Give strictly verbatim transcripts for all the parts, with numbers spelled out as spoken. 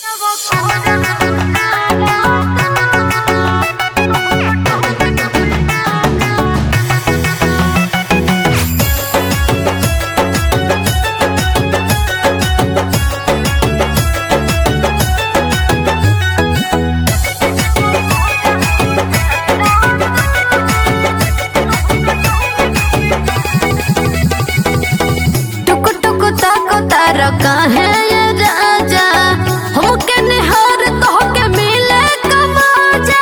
काहे ये राजा हमके निहार तोहके मिले कमाजा।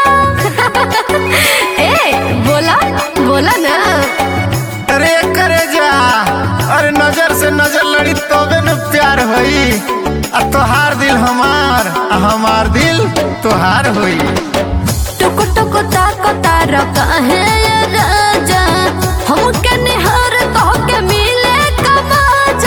ए बोला बोला ना। अरे करे जा, अरे नजर से नजर लड़ी तबे न प्यार होई। आ तोहार दिल हमार, हमार दिल तोहार होई। टुक टुक ताको तारा काहे ये राजा हमके निहार तोहके मिले कमाजा।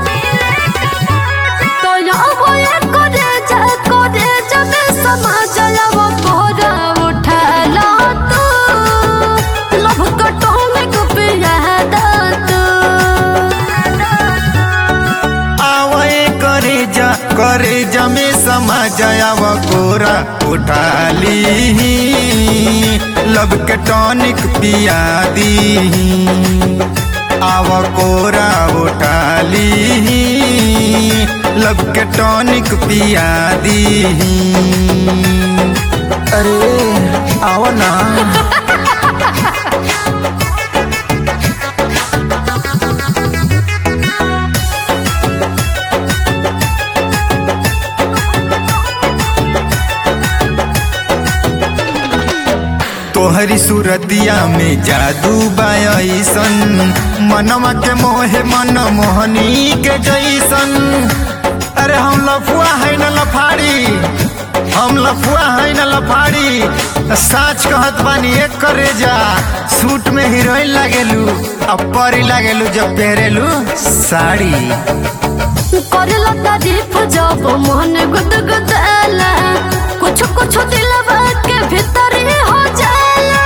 करे जमे समा जाव कोरा उठा ली, लब के टॉनिक पिया दी। आव कोरा उठा ली, लब के टॉनिक पिया दी। अरे आओ ना। तोहरी सूरतिया में जादू बायसन, मनवा के मोहे मन मोहनी के जैसन। अरे हम लफुआ है न लफाड़ी, हम लफुआ है न लफाड़ी। साच कहत बानी एक करे जा, सूट में हीरोइन लागेलू अब परी लागेलू जब पहरेलू साड़ी। करला तारीफ जब मन गुदगुदाला, कुछ कुछ दिलवा के भीतर ही हो जाला।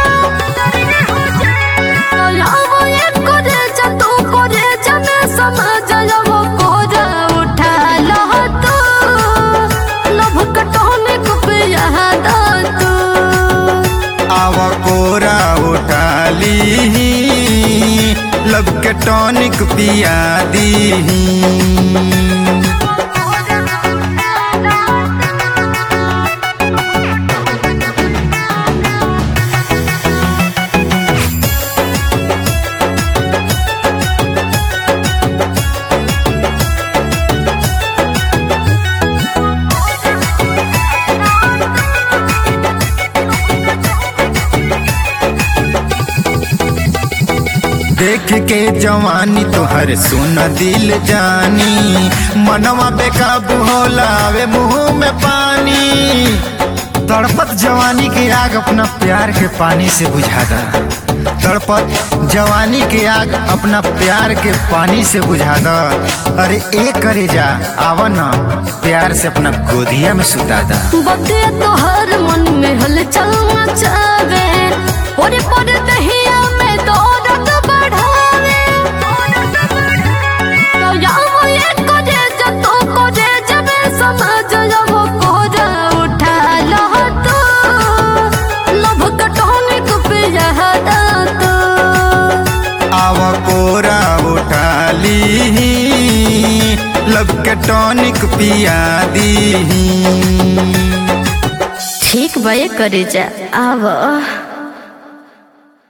कोरा उठा ली, लब के टॉनिक पिया दी। देख के जवानी तोहर सुन दिल जानी, मनवा बेकाबू होला वे मुंह में पानी। तड़पत जवानी की आग अपना प्यार के पानी से बुझा दा। तड़पत जवानी की आग अपना प्यार के पानी से बुझा दा। अरे एक करे जा आवा ना, प्यार से अपना गोदिया में सुता दा। बतिया तोहर मन में हलचल मचावे, ओरे पोरे दहिया में दौड़त बढ़ावे। तो यावो ये करे जा तो करे जबे समझ जावो कोरा उठा लो तो, लब कटोनिक पिया दा तो। आव कोरा उठा ली, लब के टॉनिक पिया दी। ठीक बे करे जा आवा।